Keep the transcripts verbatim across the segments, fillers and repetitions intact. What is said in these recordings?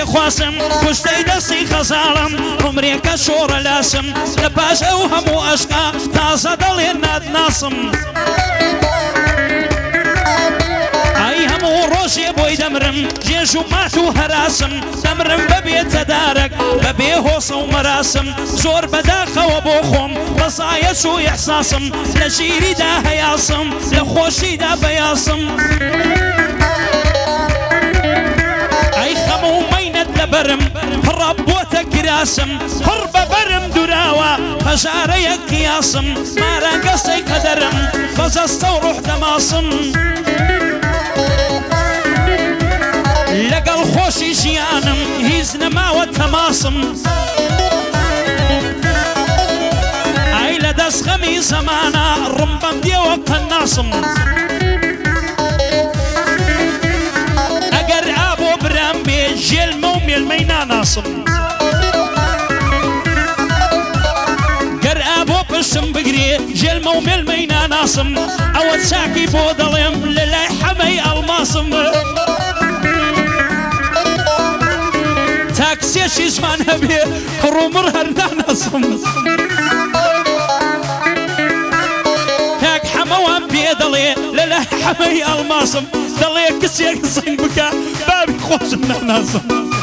دەخواسم پشتەی دەستی خەزاڵم عمرێکە شۆڕە لاسم لە پاش ئەو هەموو ئەشقا تازە دەڵێن نادناسم ئای هەموو ڕۆژێ بۆی دەمرم جێژ و مات و هەراسم دەمرم بەبێ تەدارەک بەبێ هۆسە و مەراسم زۆر بەداخەوە بۆ خۆم ڕزایەت و ئیحساسم لە ژیریدا هەیاسم لە خۆشیدا بەیاسم ئەی خەم و مەینەت لەبەرم پڕە بۆتە کراسم پڕ بەبەرم دوراوە هەژارەیەک قیاسم مارەگەسەی قەدەرم بەجەستە و ڕوح دەماسم لەگەڵ خۆشی ژیانم هیچ نەماوە تەماسم ئای لە دەست خەمی زەمانە ڕم بەم دێوە قەناسم ئەگەر ئابۆ برام بێ ژێلمە و مێلمەی ناناسم گەر ئابۆ پشتم بگرێ ژێلمە و مێلمەی ناناسم ئەوە چاکی بۆ دەڵێم لە لای حەمەی ئەڵماسم تاکسێکی زمان هەبێ کڕومڕ هەر ناناسم تاک حەمەوان پێ دەڵێ لە لای حەمەی ئەڵماسم دەڵێ کچێک سنگ بکە بابی خۆشم ناناسم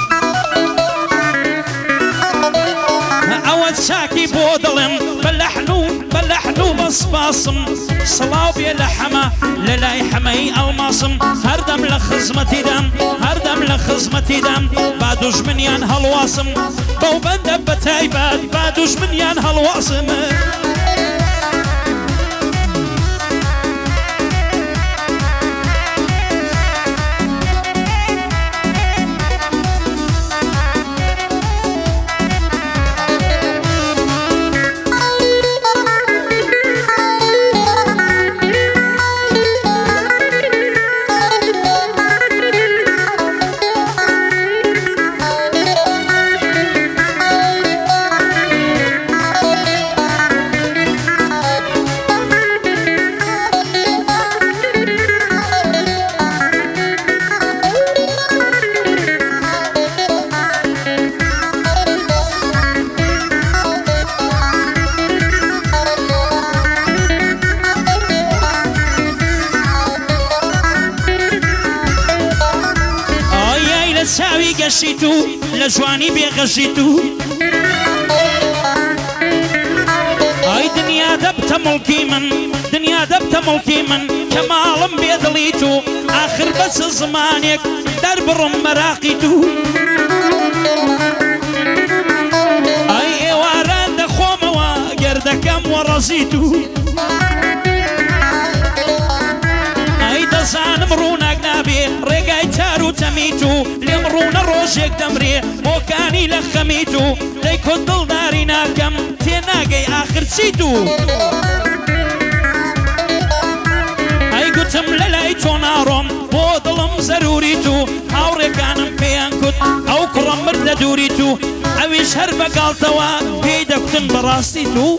ئەوە چاکی بۆ دڵێم بە لەحن و بە لەحن و بە سپاسم سڵاو بێ لە حەمە لە لای حەمەی ئەڵماسم هەردەم لە خزمەتیدام هەردەم لە خزمەتیدام با دوژمنیان هەڵواسم بەو بەندە بە تایبەت با دوژمنیان هەڵواسم چاوی گەشیت و لە جوانی بێغەژیت و ئای دنیا دەبتە مڵکی من دنیا دەبتە مڵکی من کە ماڵم بێدڵیت و ئاخر بەچ زمانێک دەربڕم مەراقیت و ئای ئێواران دەخۆمەوە گەردەکەم وەڕەزیت و ئای دەزانم ڕووناک نابێ ڕێگای تار و تەمیت و لێم ڕوونە ڕۆژێک دەمرێ بۆکانی لە خەمیت و دەی کۆ دڵداری ناکەم تێناگەی ئاخر چیت و ئەی گوتم لە لای تۆ ناڕۆم بۆ دڵم زەروریت و هاوڕێکانم پێیان کوت ئەو کوڕە مردە دووریت و ئەویش هەر بەگاڵتەوە پێی دەکوتن بەڕاستیت و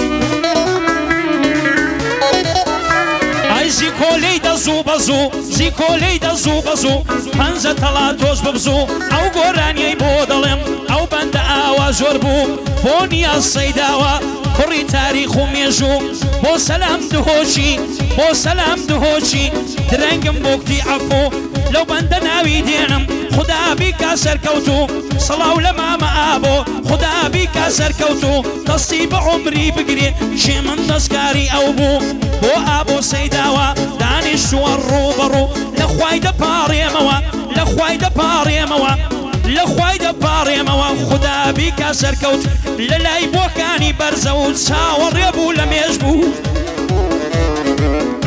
ئای زی کۆلەی دەزوو بەزوو زی کۆلەی دەزوو بەزوو پەنجە تەڵا تۆش ببزوو ئەو گۆرانیەی بۆ دەڵێم ئەو بەندە ئاوا زۆر بوو بۆ نیاز سەیداوە کوڕی تاریخ و مێژوو بۆ سەلام دهۆشی بۆ سەلام دهۆشی درەنگم بۆ کتی عەفوو لەو بەندە ناوی دێنم خدا بیکا سەرکەوت و سەڵاو لە مامە ئابۆ خدا بیکا سەرکەوت و دەستی بە عومری بگرێ شێ من دەستکاری ئەو بوو بۆ ئابۆ سەیداوە دانیشتووە ڕووبەڕوو لە خوای دەپاڕێمەوە لە خوای دەپاڕێمەوە لە خوای دەپاڕێمەوە خدا بیکا سەرکەوت لە لای بۆکانی بەرزە و چاوەڕێ بوو لە مێژ بوو